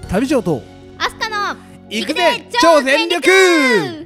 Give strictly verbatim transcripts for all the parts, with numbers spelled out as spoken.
旅長とアスカの行くぜ超全力。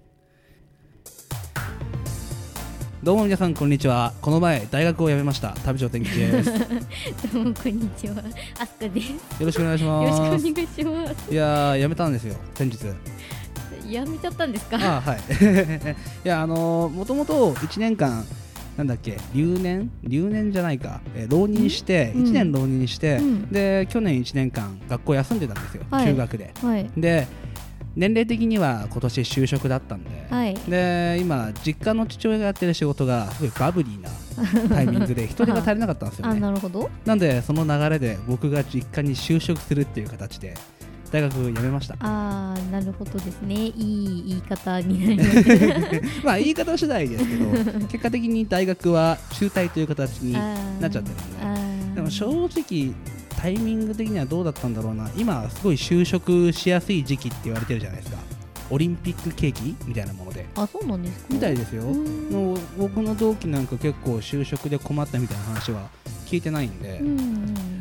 どうも皆さんこんにちは。この前大学を辞めました旅長天吉ですどうもこんにちは、アスカです。よろしくお願いします。 よろしくお願いします。 いやー辞めたんですよ先日。 辞めちゃったんですか？ あはいいやあのー、もともといちねんかんなんだっけ留年留年じゃないか、えー、浪人していちねん浪人して、うん、で去年いちねんかん学校休んでたんですよ、はい、休学で、はい、で年齢的には今年就職だったんで、はい、で今実家の父親がやってる仕事がすごいバブリーなタイミングで人手が足りなかったんですよね。 あ、なるほど。 なんでその流れで僕が実家に就職するっていう形で大学辞めました。 あー、なるほどですね。いい言い方になりますまあ言い方次第ですけど結果的に大学は中退という形になっちゃってるんで、でも正直タイミング的にはどうだったんだろうな。今すごい就職しやすい時期って言われてるじゃないですか。オリンピック景気みたいなもので。 あ、そうなんですか？ みたいですよ。の僕の同期なんか結構就職で困ったみたいな話は聞いてないんで、うん、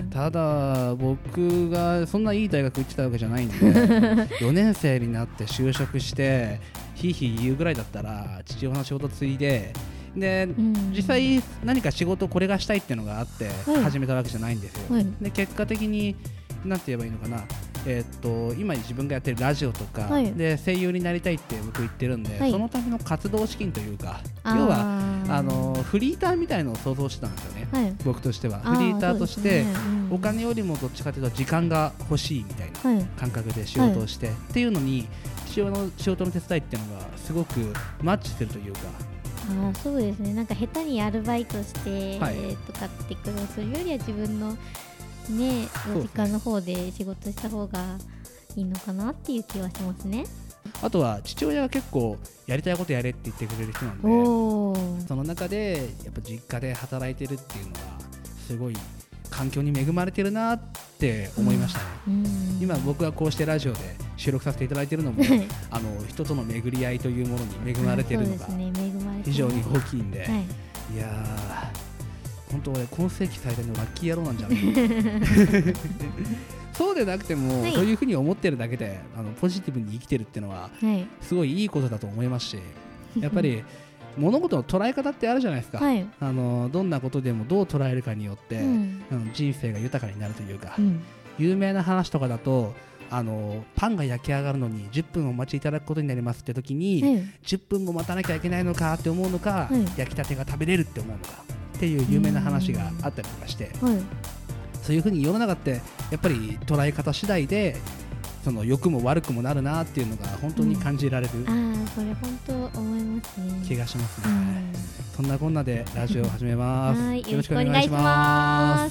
ただ僕がそんないい大学行ってたわけじゃないんでよねん生になって就職してひいひい言うぐらいだったら父親の仕事継いでで、うん、実際何か仕事これがしたいっていうのがあって始めたわけじゃないんですよ、はい、で結果的になんて言えばいいのかな、えー、っと今自分がやってるラジオとか、はい、で声優になりたいって僕言ってるんで、はい、そのための活動資金というか、要はあのフリーターみたいのを想像してたんですよね、はい、僕としてはフリーターとして、ね、うん、お金よりもどっちかというと時間が欲しいみたいな感覚で仕事をして、はい、っていうのに父親の仕事の手伝いっていうのがすごくマッチしてるというか。 あ、そうですね。なんか下手にアルバイトして、はい、とかってくる、それよりは自分のね、お時間の方で仕事した方がいいのかなっていう気はしますね。 あとは父親が結構やりたいことやれって言ってくれる人なんで、その中でやっぱ実家で働いてるっていうのはすごい環境に恵まれてるなって思いましたね、うん、今僕はこうしてラジオで収録させていただいているのもあの人との巡り合いというものに恵まれているのが非常に大きいんで、はい、いやー本当俺今世紀最大のラッキー野郎なんじゃないそうでなくても、はい、そういうふうに思ってるだけであのポジティブに生きてるっていうのは、はい、すごいいいことだと思いますし、やっぱり物事の捉え方ってあるじゃないですか、はい、あのどんなことでもどう捉えるかによって、うん、あの人生が豊かになるというか、うん、有名な話とかだとあのパンが焼き上がるのにじゅっぷんお待ちいただくことになりますって時に、うん、じゅっぷんも待たなきゃいけないのかって思うのか、うん、焼きたてが食べれるって思うのかっていう有名な話があったりとかして、うん、そういうふうに世の中ってやっぱり捉え方次第でその良くも悪くもなるなっていうのが本当に感じられる、うん、 あ、それ本当思いますね。 気がしますね、うん、そんなこんなでラジオを始めますはい、よろしくお願いします。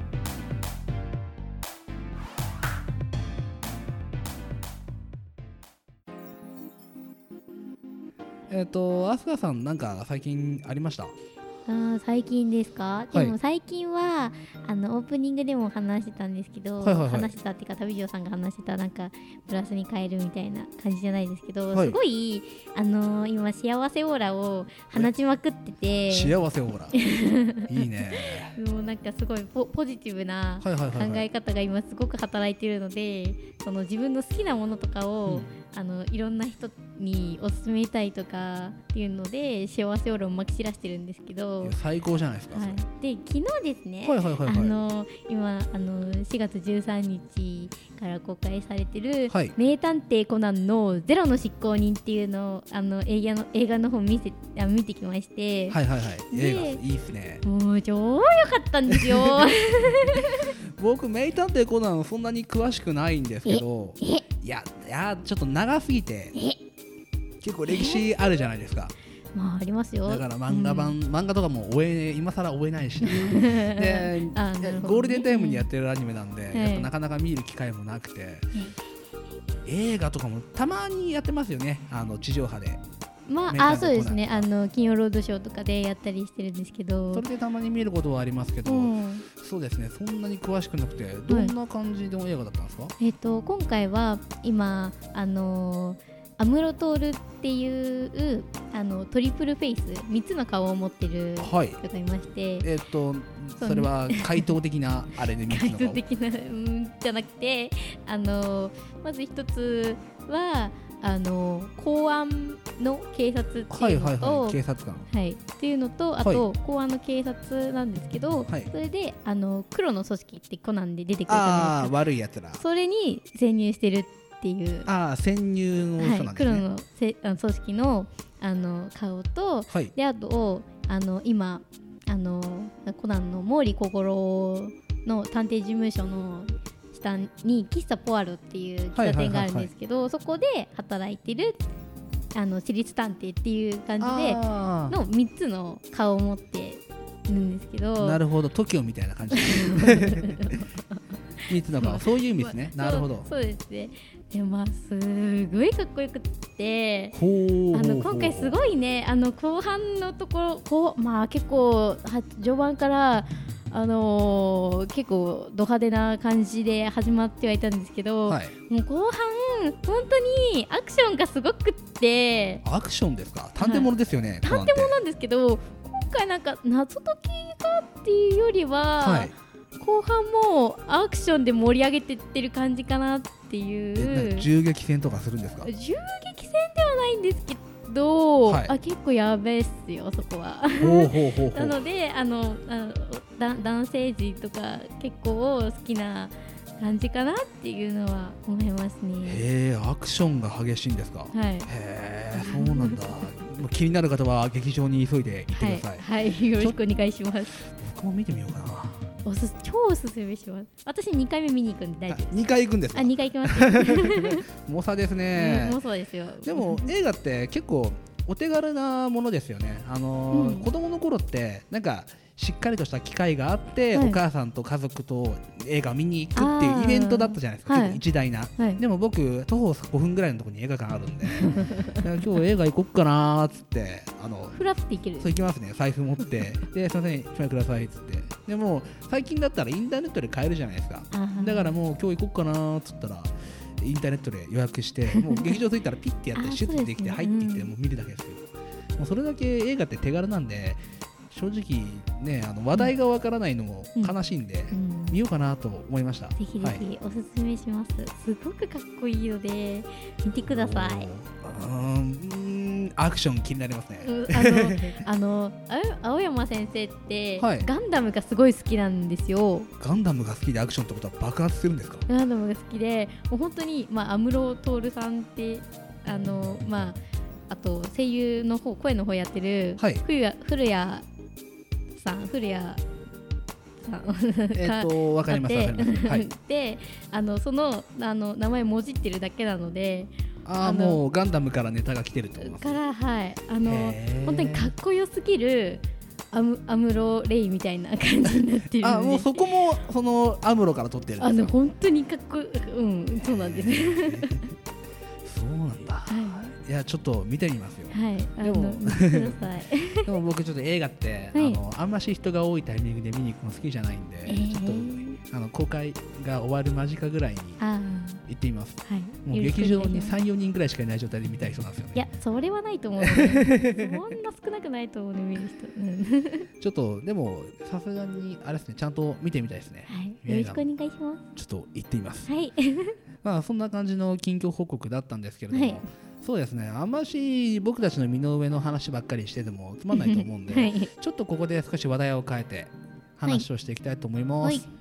えっと、アスカさんなんか最近ありました？ あ、最近ですか？でも最近はあのオープニングでも話してたんですけど、はいはいはい、話してたっていうか旅長さんが話してたなんかプラスに変えるみたいな感じじゃないですけど、はい、すごいあのー、今幸せオーラを放ちまくってて、 幸せオーラいいね。 もうなんかすごい ポ, ポジティブな考え方が今すごく働いているので、その自分の好きなものとかを、うん、あのいろんな人におすすめしたいとかっていうので幸せオーラをまき散らしてるんですけど、 最高じゃないですか、 はい、で昨日ですね、 はいはいはいはい、 あの今あのしがつじゅうさんにちから公開されてる、はい、名探偵コナンのゼロの執行人っていうのをあの映画の映画の方見せあ見てきまして、 はいはいはい、映画いいですね。 もう超良かったんですよ僕名探偵コナンそんなに詳しくないんですけど、いやいやちょっと長すぎて結構歴史あるじゃないですか。 まあありますよ。 だから漫画版、うん、漫画とかも追え今更追えないしでゴールデンタイムにやってるアニメなんで、やっぱなかなか見る機会もなくて、映画とかもたまにやってますよね、あの地上波で。 まあ、あそうですね、あの金曜ロードショーとかでやったりしてるんですけど、 それでたまに見ることはありますけど、うん、そうですね、そんなに詳しくなくてどんな感じの映画だったんですか？はい、 えーと、今回は今あのー安室透っていうあのトリプルフェイスみっつの顔を持ってる人がいまして、はい、 えー、っとそれは怪盗的なあれでみっつの顔怪盗的な、うん、じゃなくてあのまず一つはあの公安の警察っていうのと、はいはいはい、 警察官、 はい、っていうのとあと、はい、公安の警察なんですけど、はい、それであの黒の組織ってコナンで出てくるじゃないですか。 あ悪いやつらそれに潜入してるっていうあ潜入の人なんですね、 はい、黒のせあの組織 の, あの顔と、はい、であとあの今あのコナンの毛利小五郎の探偵事務所の下に喫茶ポアロっていう喫茶店があるんですけど、そこで働いてるあの私立探偵っていう感じでのみっつの顔を持ってるんですけど。 なるほど トキオ みたいな感じみっつの顔そういう意味ですね、まあ、なるほど。 そうですね。でもまあすごいかっこよくってあの今回すごいねあの後半のところこう、まあ、結構序盤からあのー、結構ド派手な感じで始まってはいたんですけど、はい、もう後半本当にアクションがすごくってアクションですか探偵ものですよね、はい、 探偵ものなんですけど今回なんか謎解きかっていうよりは、はい、後半もアクションで盛り上げてってる感じかなっていう。 銃撃戦とかするんですか？ 銃撃戦ではないんですけど、はい、あ結構やべえっすよそこは。ほうほうほうほうなのであのあのだ男性陣とか結構好きな感じかなっていうのは思いますね。 へーアクションが激しいんですか？はい。へーそうなんだ気になる方は劇場に急いで行ってください。 はい、はい、よろしくお願いします。 僕も見てみようかな。 おす超おすすめします。私にかいめ見に行くんで大丈夫です。 にかい行くんですか？ あにかい行きます猛者ですね、 うん、猛者ですよ。 でも映画って結構お手軽なものですよね。あのーうん、子供の頃ってなんかしっかりとした機会があって、はい、お母さんと家族と映画見に行くっていうイベントだったじゃないですか。結構一大な、はい、でも僕徒歩ごふんぐらいのところに映画館あるんで今日映画行こっかなーっつってあのフラって行ける。 そう行きますね。財布持ってですいませんいちまいくださいっつって。でも最近だったらインターネットで買えるじゃないですか。だからもう今日行こっかなーっつったらインターネットで予約してもう劇場着いたらピッてやってシュッてできて入っていってもう見るだけですけど、もうそれだけ映画って手軽なんで正直ねあの話題がわからないのも悲しいんで、うんうん、見ようかなと思いました。 ぜひぜひおすすめします、はい、すごくかっこいいので見てください。 うーんアクション気になりますね。 あのあの青山先生って、はい、ガンダムがすごい好きなんですよ。 ガンダムが好きでアクションってことは爆発するんですか？ ガンダムが好きでもう本当にまあ安室透さんってあのまああと声優の方声の方やってる、はい、古谷古谷さん古谷さんえっとわかりますわかります、はい、 であのそのあの名前もじってるだけなのでああもうガンダムからネタが来てると思いますからはいあの本当にかっこよすぎるアムアムロレイみたいな感じになってる。 あもうそこもそのアムロから取ってるんですか？ あの本当にかっこうんそうなんですそうなんだ、はい、いやちょっと見てみますよ。 はいでもでも僕ちょっと映画って、はい、あのあんまし人が多いタイミングで見に行くの好きじゃないんで、えー、ちょっとあの公開が終わる間近ぐらいに行ってみます。はい、もう劇場に さん,よ 人ぐらいしかいない状態で見たい人なんですよね。 いやそれはないと思う、ね、そんな少なくないと思うね見る人ちょっとでもさすがにあれですねちゃんと見てみたいですね。 はい、よろしくお願いします。 ちょっと行ってみます。 はいまあそんな感じの近況報告だったんですけれども、はい、そうですねあんまし僕たちの身の上の話ばっかりしててもつまんないと思うんで、はい、ちょっとここで少し話題を変えて話をしていきたいと思います。はいはい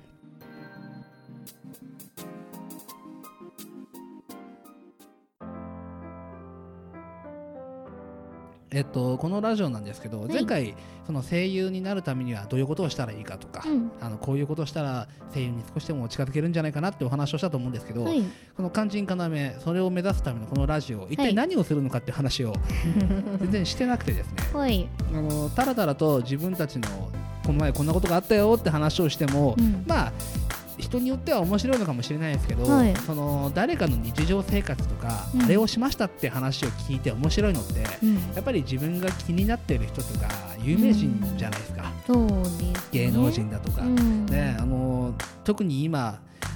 えっと、このラジオなんですけど、はい、前回その声優になるためにはどういうことをしたらいいかとか、うん、あのこういうことをしたら声優に少しでも近づけるんじゃないかなってお話をしたと思うんですけど、はい、この肝心要それを目指すためのこのラジオ一体何をするのかっていう話を全然してなくてですね、はい、あのたらたらと自分たちのこの前こんなことがあったよって話をしても、うん、まあ人によっては面白いのかもしれないですけど、はい、その誰かの日常生活とか、うん、あれをしましたって話を聞いて面白いのって、うん、やっぱり自分が気になっている人とか有名人じゃないですか、 うん、そうですね、 芸能人だとか、うん、ね、あの特に今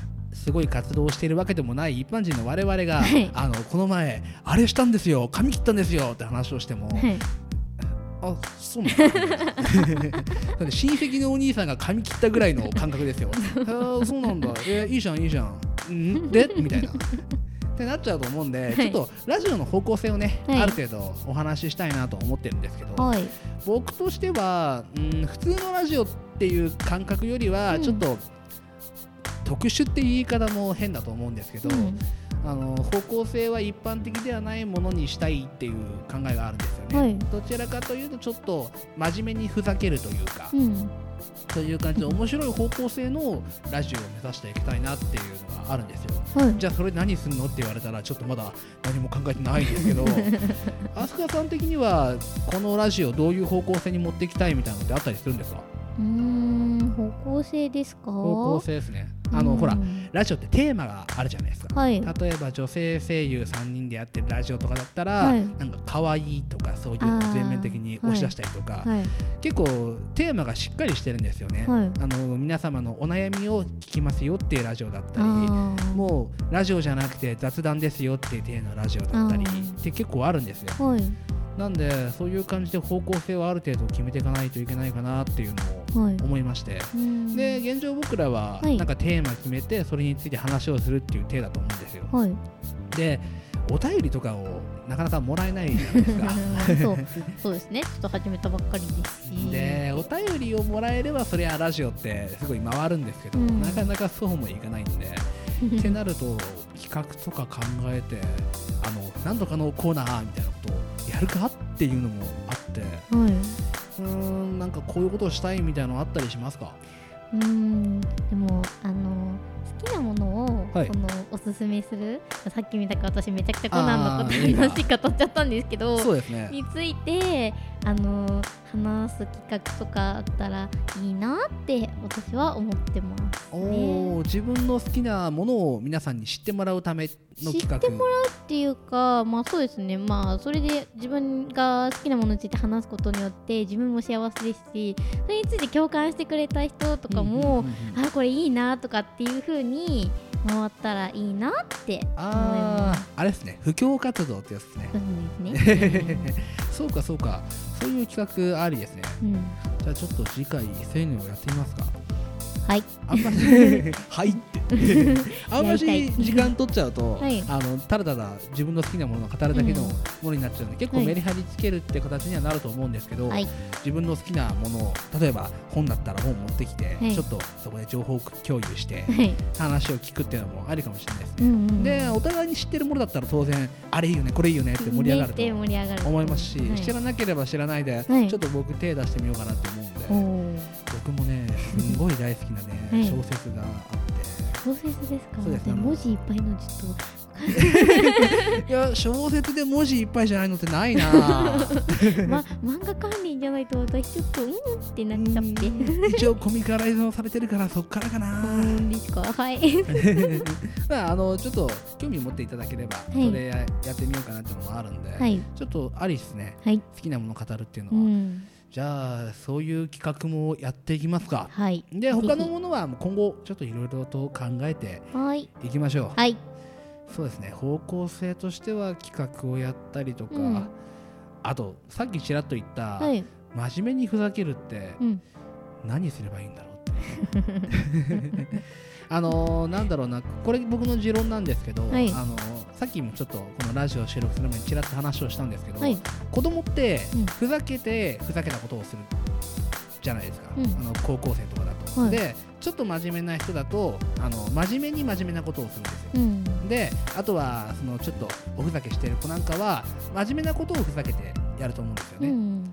すごい活動をしているわけでもない一般人の我々が、 はい、 あのこの前あれしたんですよ、髪切ったんですよって話をしても、はい、あ、そうなんだ親戚のお兄さんが髪切ったぐらいの感覚ですよあ、そうなんだ、えー、いいじゃんいいじゃんんでみたいなってなっちゃうと思うんで、はい、ちょっとラジオの方向性をね、はい、ある程度お話ししたいなと思ってるんですけど、はい、僕としては、うん、普通のラジオっていう感覚よりはちょっと、うん、特殊っていう言い方も変だと思うんですけど、うん、あの方向性は一般的ではないものにしたいっていう考えがあるんですよね、はい、どちらかというとちょっと真面目にふざけるというか、うん、という感じで面白い方向性のラジオを目指していきたいなっていうのがあるんですよ、はい、じゃあそれ何するのって言われたらちょっとまだ何も考えてないんですけど飛鳥さん的にはこのラジオどういう方向性に持っていきたいみたいなのってあったりするんですか？ うーん、方向性ですか？ 方向性ですね。あのほらラジオってテーマがあるじゃないですか、はい、例えば女性声優さんにんでやってるラジオとかだったら、はい、なんか可愛いとかそういうのを全面的に押し出したりとか、はい、結構テーマがしっかりしてるんですよね、はい、あの皆様のお悩みを聞きますよっていうラジオだったり、もうラジオじゃなくて雑談ですよっていう体のラジオだったりって結構あるんですよ、はい、なんでそういう感じで方向性をある程度決めていかないといけないかなっていうのを思いまして、はい、で現状僕らはなんかテーマ決めてそれについて話をするっていう体だと思うんですよ、はい、でお便りとかをなかなかもらえないじゃないですかそうそうですね、ちょっと始めたばっかりですし、 でお便りをもらえればそれはラジオってすごい回るんですけど、うん、なかなかそうもいかないんでってなると企画とか考えてあの何とかのコーナーみたいなことをやるかっていうのもあって、はい、うーんなんかこういうことをしたいみたいなのあったりしますか？ うーんでもあの好きなものを、はい、このおすすめする、さっき見たか私めちゃくちゃコナンのことに話しか取っちゃったんですけど、 そうですね、 についてあの話す企画とかあったらいいなって私は思ってますね。 お自分の好きなものを皆さんに知ってもらうための企画。 知ってもらうっていうか、まあそうですね、まあそれで自分が好きなものについて話すことによって自分も幸せですし、それについて共感してくれた人とかも、うんうんうんうん、あこれいいなとかっていう風に回ったらいいなって思います。 ああれですね、布教活動ってやつですね。 そうですねそうかそうか、そういう企画ありですね、うん、じゃあちょっと次回そういうのをやってみますか。 はい。 あんまりはいってあんまり時間取っちゃうと、はい、あのただただ自分の好きなものを語るだけのものになっちゃうので、うん、結構メリハリつけるって形にはなると思うんですけど、はい、自分の好きなものを例えば本だったら本持ってきて、はい、ちょっとそこで情報共有して、はい、話を聞くっていうのもありかもしれないですね、うんうん、でお互いに知ってるものだったら当然あれいいよねこれいいよねって盛り上がると思いますし、はい、知らなければ知らないで、はい、ちょっと僕手出してみようかなと思うんで、僕もねすごい大好きなね、はい、小説があって。 小説ですか？そうですね、文字いっぱいのちょっといや小説で文字いっぱいじゃないのってないな、 ま、漫画関連じゃないと私ちょっとうんってなっちゃって一応コミカライズされてるからそっからかなうんですかはいまあ、あのちょっと興味持っていただければ、はい、それやってみようかなっていうのもあるんで、はい、ちょっとありですね、はい、好きなものを語るっていうのは、うん、じゃあそういう企画もやっていきますか、はい、で他のものは今後ちょっといろいろと考えていきましょう。 はい、 そうですね、方向性としては企画をやったりとか、うん、あとさっきちらっと言った、はい、真面目にふざけるって何すればいいんだろうってあのー、なんだろうな、これ僕の持論なんですけど、はい、あのー、さっきもちょっとこのラジオを収録する前にちらっと話をしたんですけど、はい、子供ってふざけてふざけたことをするじゃないですか、うん、あの高校生とかだと、はい、でちょっと真面目な人だとあの真面目に真面目なことをするんですよ、うん、であとはそのちょっとおふざけしてる子なんかは真面目なことをふざけてやると思うんですよね、うん、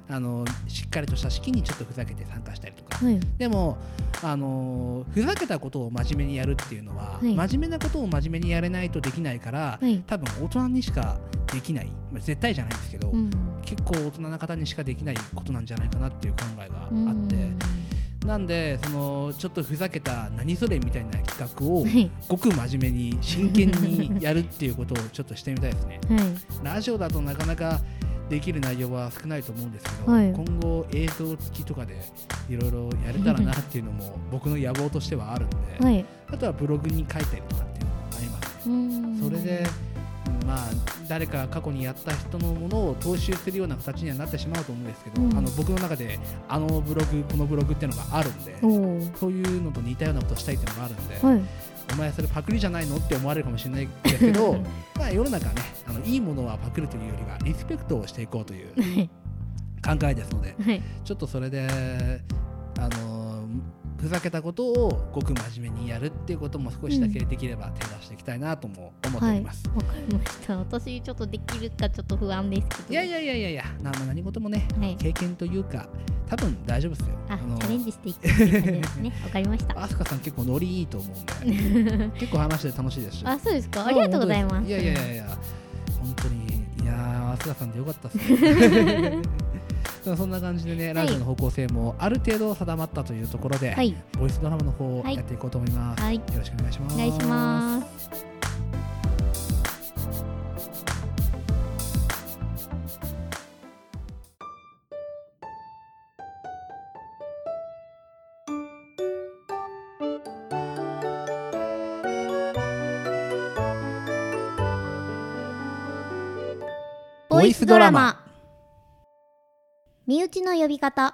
あのしっかりとした式にちょっとふざけて参加したりとか、はい、でもあのふざけたことを真面目にやるっていうのは、はい、真面目なことを真面目にやれないとできないから、はい、多分大人にしかできない、まあ、絶対じゃないんですけど、うん、結構大人な方にしかできないことなんじゃないかなっていう考えがあって、うん、なんでそのちょっとふざけた何それみたいな企画をごく真面目に真剣にやるっていうことをちょっとしてみたいですね、はい、ラジオだとなかなかできる内容は少ないと思うんですけど、 はい、 今後映像付きとかでいろいろやれたらなっていうのも僕の野望としてはあるんで、はい、あとはブログに書いたりとかっていうのもありますね。うんそれでまあ誰か過去にやった人のものを踏襲するような形にはなってしまうと思うんですけど、うん、あの僕の中であのブログこのブログっていうのがあるんで、そういうのと似たようなことをしたいっていうのがあるんで、はい、お前それパクリじゃないのって思われるかもしれないですけどまあ世の中ねあのいいものはパクるというよりはリスペクトをしていこうという考えですので、はい、ちょっとそれであのふざけたことをごく真面目にやるっていうことも少しだけできれば手出していきたいなとも思っております。 わ、はい、かりました。私ちょっとできるかちょっと不安ですけど。 いやいやいやいやいや、何事もね、はい、経験というか多分大丈夫ですよ。 あ、あのチャレンジしていくですね。わかりました。 あすかさん結構ノリいいと思うんで結構話して楽しいですし。 あ、そうですか。ありがとうございます。 いやいやいやいや、本当にいやあすかさんでよかったですね。そんな感じでね、はい、ラジオの方向性もある程度定まったというところで、はい、ボイスドラマの方をやっていこうと思います、はい、よろしくお願いします。 お願いします。ボイスドラマ身内の呼び方。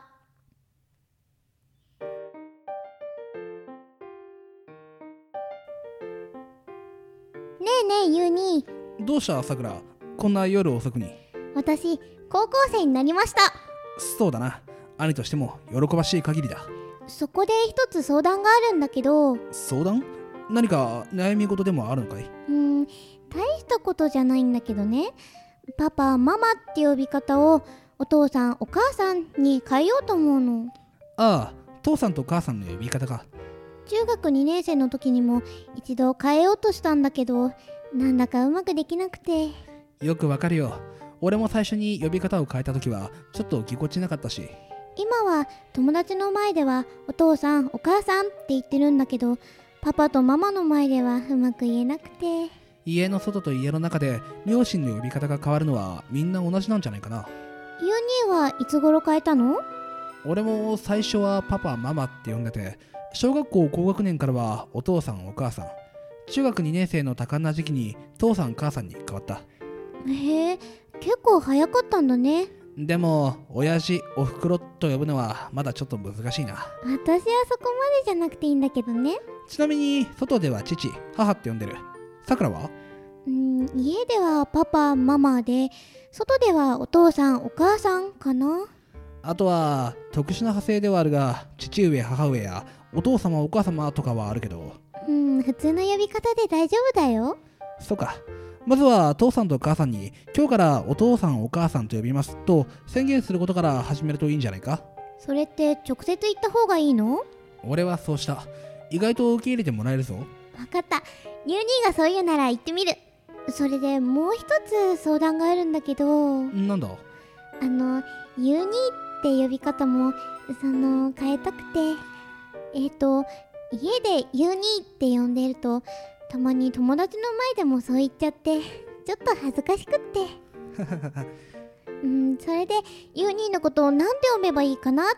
ねえねえゆうに。 どうしたさくら、こんな夜遅くに。 私高校生になりました。 そうだな、兄としても喜ばしい限りだ。 そこで一つ相談があるんだけど。 相談？何か悩み事でもあるのかい？ うーん、大したことじゃないんだけどね、パパママって呼び方をお父さんお母さんに変えようと思うの。 ああ、父さんと母さんの呼び方か。 中学にねん生の時にも一度変えようとしたんだけど、なんだかうまくできなくて。 よくわかるよ。俺も最初に呼び方を変えた時はちょっとぎこちなかったし。 今は友達の前ではお父さんお母さんって言ってるんだけど、パパとママの前ではうまく言えなくて。 家の外と家の中で両親の呼び方が変わるのはみんな同じなんじゃないかな。 ユニはいつ頃変えたの？ 俺も最初はパパママって呼んでて、小学校高学年からはお父さんお母さん、中学にねん生の多感な時期に父さん母さんに変わった。 へえ、結構早かったんだね。 でも親父おふくろと呼ぶのはまだちょっと難しいな。 私はそこまでじゃなくていいんだけどね。 ちなみに外では父母って呼んでる。さくらは？ うん、家ではパパママで、外ではお父さんお母さんかな。 あとは特殊な派生ではあるが、父上母上やお父様お母様とかはあるけど。 うん、普通の呼び方で大丈夫だよ。 そうか。まずは父さんと母さんに今日からお父さんお母さんと呼びますと宣言することから始めるといいんじゃないか。 それって直接言った方がいいの？ 俺はそうした。意外と受け入れてもらえるぞ。 わかった。ユーニーがそう言うなら言ってみる。それでもう一つ相談があるんだけど。 なんだ？ あのユーニーって呼び方もその変えたくて、えっと家でユーニーって呼んでるとたまに友達の前でもそう言っちゃってちょっと恥ずかしくってうん、それでユーニーのことをなんて呼べばいいかなって。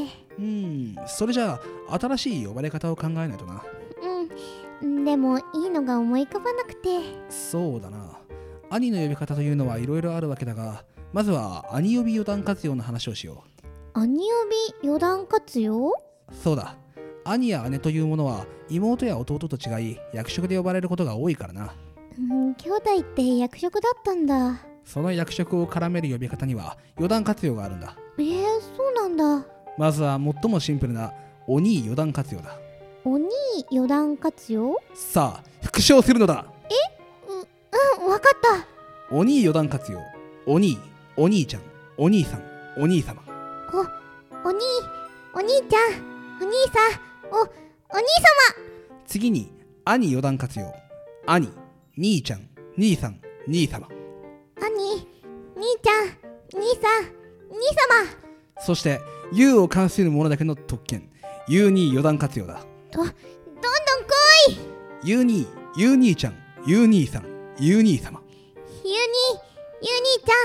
うん、それじゃあ新しい呼ばれ方を考えないとな。 うん、でもいいのが思い浮かばなくて。 そうだな。兄の呼び方というのはいろいろあるわけだが、まずは兄呼び余談活用の話をしよう。兄呼び余談活用？ そうだ。兄や姉というものは妹や弟と違い役職で呼ばれることが多いからな。 うん、兄弟って役職だったんだ。 その役職を絡める呼び方には余談活用があるんだ。 えー、そうなんだ。まずは最もシンプルなお兄余談活用だ。 お兄余談活用？ さあ復唱するのだ。 え？う、うん、わかった。 お兄余談活用。お兄、お兄ちゃん、お兄さん、お兄様。 お、お兄、お兄ちゃん、お兄さん、お、お兄様。 次に兄余談活用。兄、兄ちゃん、兄さん、兄様。 兄、兄ちゃん、兄さん、兄様。 そして優を関するものだけの特権、優兄余談活用だ。 ど、どんどん来い。 優兄、優兄ちゃん、優兄さん、優兄様。 優兄、優兄ちゃん、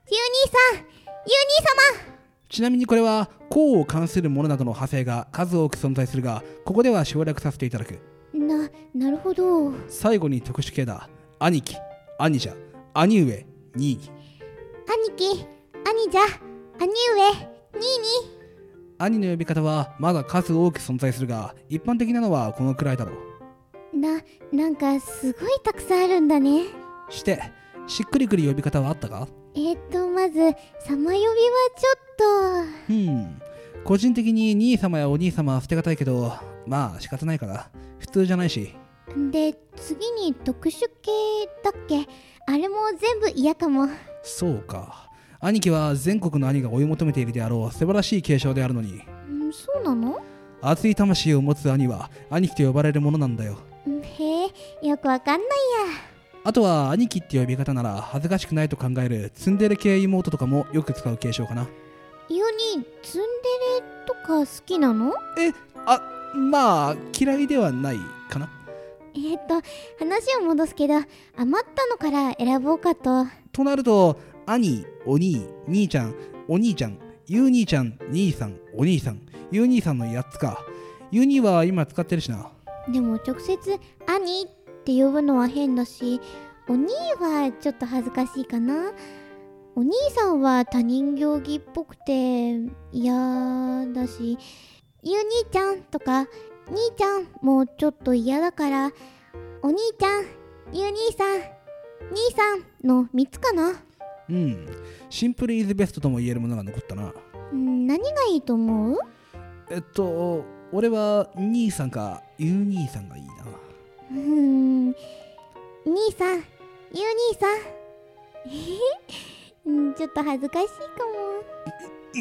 ユー兄さん、ユー兄様。 ちなみにこれは項を関するものなどの派生が数多く存在するが、ここでは省略させていただく。 な、なるほど。 最後に特殊形だ。兄貴、兄者、兄上、兄兄貴、兄者、兄上、兄に。 兄の呼び方はまだ数多く存在するが、一般的なのはこのくらいだろう。な、なんかすごいたくさんあるんだね。 して、しっくりくる呼び方はあったか？ えーと、まず、様呼びはちょっと。 うん。個人的に兄様やお兄様は捨てがたいけど、まあ仕方ないから。普通じゃないし。 で、次に特殊系だっけ？あれも全部嫌かも。 そうか。兄貴は全国の兄が追い求めているであろう素晴らしい継承であるのに。 ん、そうなの？ 熱い魂を持つ兄は兄貴と呼ばれるものなんだよ。 へえ、よくわかんないや。 あとは兄貴って呼び方なら恥ずかしくないと考えるツンデレ系妹とかもよく使う継承かな。 ユニ、ツンデレとか好きなの？ え、あ、まあ嫌いではないかな。 えー、っと話を戻すけど、余ったのから選ぼうかと。 となると、兄、お兄、兄ちゃん、お兄ちゃん、ゆう兄ちゃん、兄さん、お兄さん、ゆう兄さんのやっつか。ゆう兄は今使ってるしな。 でも直接兄って呼ぶのは変だし、お兄はちょっと恥ずかしいかな。お兄さんは他人行儀っぽくて嫌だし、ゆう兄ちゃんとか兄ちゃんもちょっと嫌だから、お兄ちゃん、ゆう兄さん、兄さんのみっつかな。 うん、シンプルイズベストとも言えるものが残ったな。 ん、何がいいと思う？ えっと俺は兄さんかゆう兄さんがいいな。 うーん、兄さん、ゆう兄さんえんちょっと恥ずかしいかも。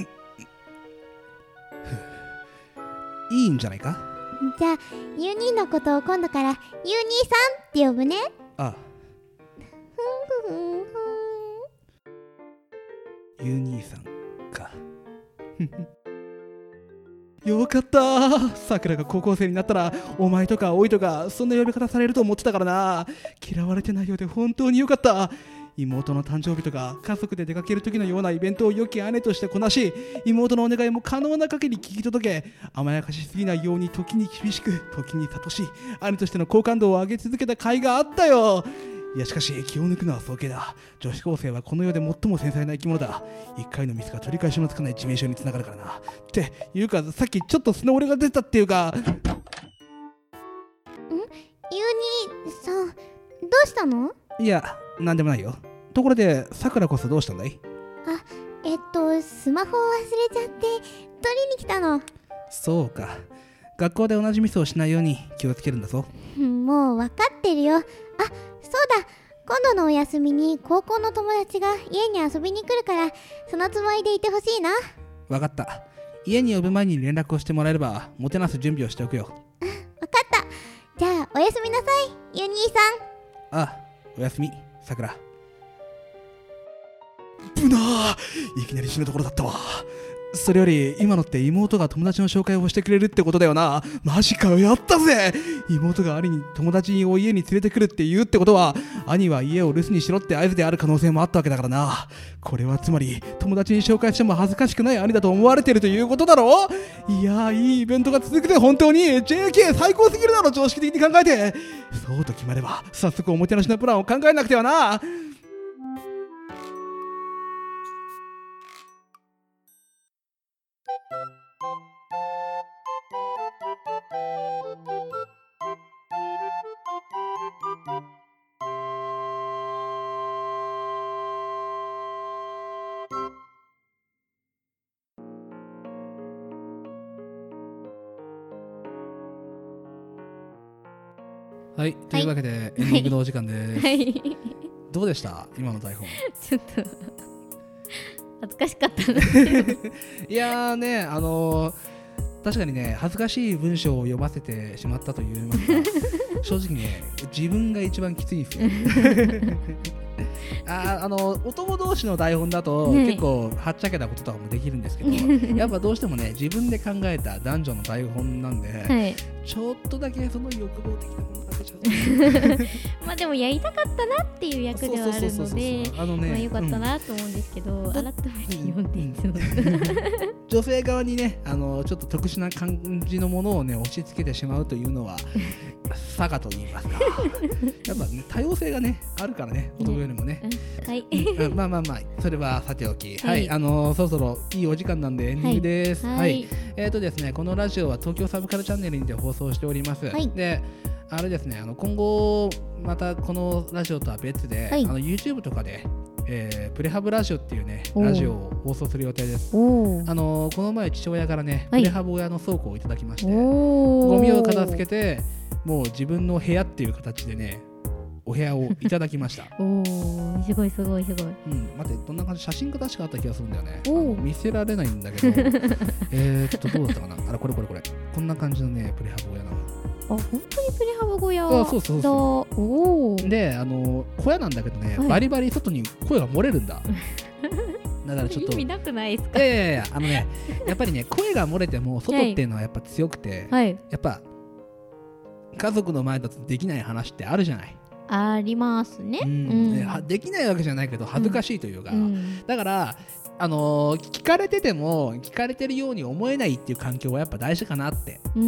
いいんじゃないか。 じゃあゆう兄のことを今度からゆう兄さんって呼ぶね。 ああ、 ふんふんふん。 ゆう兄さんかよかったー。さくらが高校生になったらお前とかおいとかそんな呼び方されると思ってたからな。嫌われてないようで本当によかった。妹の誕生日とか家族で出かける時のようなイベントを良き姉としてこなし、妹のお願いも可能な限り聞き届け、甘やかしすぎないように時に厳しく時に諭し、兄としての好感度を上げ続けた甲斐があったよ。いやしかし気を抜くのは早計だ。女子高生はこの世で最も繊細な生き物だ。一回のミスが取り返しのつかない致命傷につながるからな。っていうかさっきちょっと素の俺が出たっていうか。ん？ゆう兄さんどうしたの？ いや、なんでもないよ。ところでさくらこそどうしたんだい？ あ、えっとスマホを忘れちゃって取りに来たの。 そうか。学校で同じミスをしないように気をつけるんだぞ。 もう分かってるよ。あ、そうだ、今度のお休みに高校の友達が家に遊びに来るから、そのつもりでいてほしいな。 分かった。家に呼ぶ前に連絡をしてもらえればもてなす準備をしておくよ。 分かった。じゃあおやすみなさい、ゆう兄さん。あ、おやすみさくら。ぶなー、いきなり死ぬところだったわ。それより今のって妹が友達の紹介をしてくれるってことだよな。マジかよ、やったぜ。妹が兄に友達を家に連れてくるって言うってことは、兄は家を留守にしろって合図である可能性もあったわけだからな。これはつまり友達に紹介しても恥ずかしくない兄だと思われてるということだろ。いやー、いいイベントが続くぜ本当に。 ジェーケー 最高すぎるだろ、常識的に考えて。そうと決まれば早速おもてなしのプランを考えなくてはな。はい、というわけで、はい、エンディングのお時間です、はい、どうでした今の台本？ ちょっと恥ずかしかったねいやーね、あのー、確かにね、恥ずかしい文章を読ませてしまったという正直ね、自分が一番きついんですよあ, あのお供同士の台本だと、ね、結構はっちゃけたこととかもできるんですけどやっぱどうしてもね、自分で考えた男女の台本なんで、はい、ちょっとだけその欲望的なものが出ちゃうまあでもやりたかったなっていう役ではあるのでよかったなと思うんですけど、うん、改めて読んでいつも女性側にねあのちょっと特殊な感じのものをね押し付けてしまうというのは差がと言いますかやっぱね多様性がねあるからね男よりもね、 はい、 うん、まあまあまあそれはさておき、はい、はい、あのそろそろいいお時間なんでエンディングです。はい、はい、えーとですねこのラジオは東京サブカルチャンネルにて放送しております。はい、であれですねあの今後またこのラジオとは別で、はい、あの YouTube とかで、えー、プレハブラジオっていうねラジオを放送する予定です。あのこの前父親からね、はい、プレハブ親の倉庫をいただきましてゴミを片付けてもう自分の部屋っていう形でねお部屋をいただきましたおーすごいすごいすごい、うん、 待ってどんな感じ写真が確かあった気がするんだよね。見せられないんだけどえーっとどうだったかなあれこれこれこれこんな感じのねプレハブ小屋なの。 あ本当にプレハブ小屋。 あそうそうそうおであの小屋なんだけどね、はい、バリバリ外に声が漏れるんだだからちょっと意味なくないですか。 いやいやいやあのねやっぱりね声が漏れても外っていうのはやっぱ強くて、はい、やっぱ家族の前だとできない話ってあるじゃない。 ありますね、うんうん、できないわけじゃないけど恥ずかしいというか、うん、だからあのー、聞かれてても聞かれてるように思えないっていう環境はやっぱ大事かなって、うん、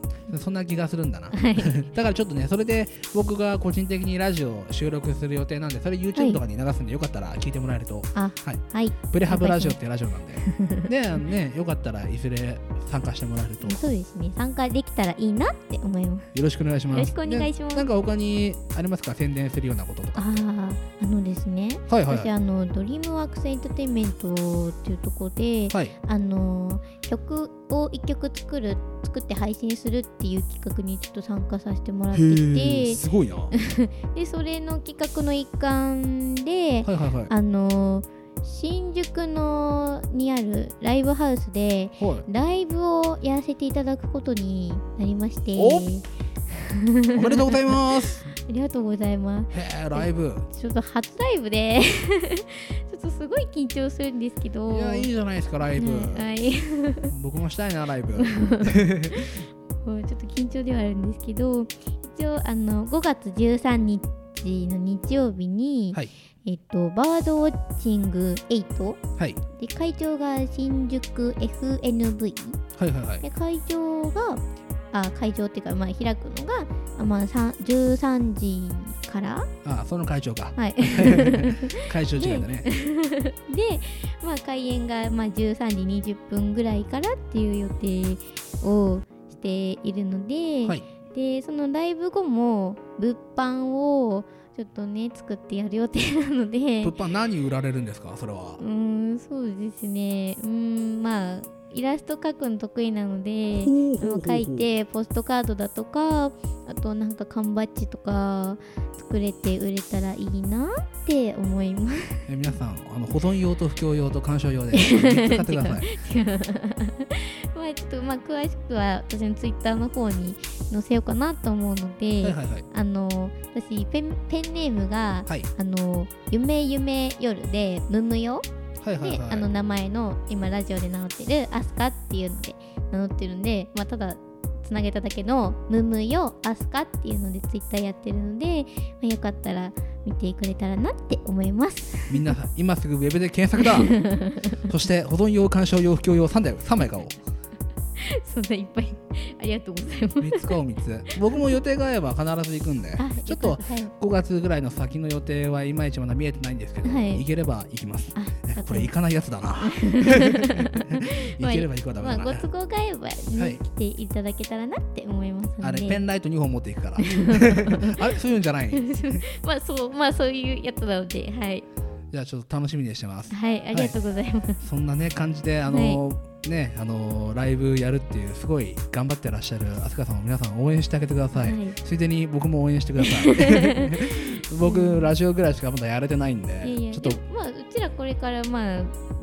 うん、そんな気がするんだな、はい、だからちょっとねそれで僕が個人的にラジオを収録する予定なんでそれ YouTube とかに流すんでよかったら聞いてもらえると、はい、はい、プレハブラジオっていうラジオなんでで、ね、よかったらいずれ参加してもらえると。 そうですね参加できたらいいなって思います。 よろしくお願いします。 よろしくお願いします。 なんか他にありますか宣伝するようなこととか。 ああのですね、はいはいはい、私あのドリームワークスエンターテインメントっていうところで、はい、あの曲をいっきょく作る作って配信するっていう企画にちょっと参加させてもらっていてすごいなでそれの企画の一環で、はいはいはい、あの新宿のにあるライブハウスでライブをやらせていただくことになりましておおめでとうございますありがとうございます。 へーライブちょっと初ライブでちょっとすごい緊張するんですけど。 いやいいじゃないですかライブ、はい、僕もしたいなライブちょっと緊張ではあるんですけど一応あのごがつじゅうさんにちの日曜日に、はい、えっと、バードウォッチングエイト、はい、で会場が新宿 エフエヌブイ、はいはいはい、で会場があ会場っていうか、まあ、開くのが、まあ、じゅうさんじからあその会場か、はい、会場違いだねで、まあ、開演が、まあ、じゅうさんじにじゅっぷんぐらいからっていう予定をしているので、はい、でそのライブ後も物販をちょっとね作ってやる予定なので。 物販何売られるんですかそれは。 うーんそうですねうーんまあイラスト描くの得意なので描いてポストカードだとかあとなんか缶バッジとか作れて売れたらいいなって思いますえ皆さんあの保存用と布教用と鑑賞用でみっつ買ってくださいまあちょっとまあ詳しくは私のツイッターの方に載せようかなと思うので、はいはいはい、あの私ペン、ペンネームが、はい、あの夢夢夜でムムよはいはいはい、であの名前の今ラジオで名乗ってるアスカっていうので名乗ってるんで、まあ、ただつなげただけのムムよアスカっていうのでツイッターやってるので、まあ、よかったら見てくれたらなって思います。 みんな今すぐウェブで検索だそして保存用鑑賞用布教用さんだいさんまい買おうそんないっぱいありがとうございます。 みっつ買おうみっつ僕も予定が合えば必ず行くんでちょっとごがつぐらいの先の予定はいまいちまだ見えてないんですけど、はい、行ければ行きます。これ行かないやつだな行ければ行くわダメだな、 まあ、ご都合が合えば、ねはい、来ていただけたらなって思いますので。 あれペンライトにほん持っていくからあれそういうんじゃないまあそうまあそういうやつなのではいじゃあちょっと楽しみにしてます。 はいありがとうございます、はい、 そんなね感じであの、はいね、あのー、ライブやるっていうすごい頑張ってらっしゃる飛鳥さんを皆さん応援してあげてください、はい、ついでに僕も応援してください僕ラジオぐらいしかまだやれてないんで、いやいやちょっとまあうちらこれからまあ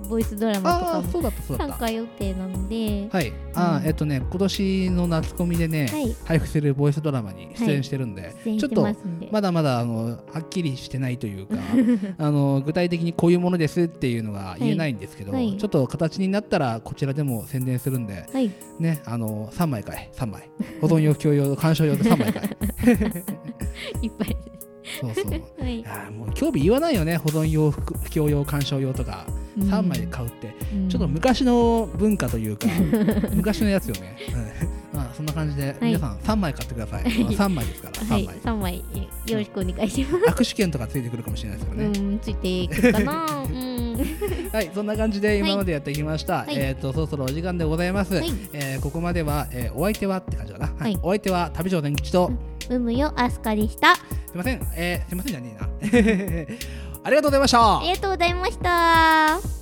ボイスドラマとかもそうだったそうだった参加予定なので、 はい、あ、うん、えっとね今年の夏コミでね、はい、配布するボイスドラマに出演してるんで、はい、ちょっとまだまだあのはっきりしてないというかあの具体的にこういうものですっていうのが言えないんですけど、はいはい、ちょっと形になったらこちらでも宣伝するんで、はい、ね、あのさんまいかいさんまい保存用共用鑑賞用でさんまいかいいっぱいそうそう、はい、いやもう興味言わないよね、保存用共用鑑賞用とかさんまいで買うって、うん、ちょっと昔の文化というか昔のやつよね、うん、まあそんな感じで、はい、皆さんさんまい買ってください、はい、さんまいですからさんまい、はい、 さんまいよろしくお願いします。 握手券とかついてくるかもしれないですけどね、 うん、ついてくるかな、うん、 はい、そんな感じで今までやってきました、はい、えーとそろそろお時間でございます、はい、えー、ここまでは、えー、お相手はって感じかな、はいはい、お相手は旅長伝吉とうむよあすかでした。 すいません、えー、すいませんじゃねえなありがとうございました。 ありがとうございました。